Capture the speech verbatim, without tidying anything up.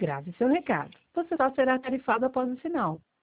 grave seu recado. Você só será tarifado após o sinal.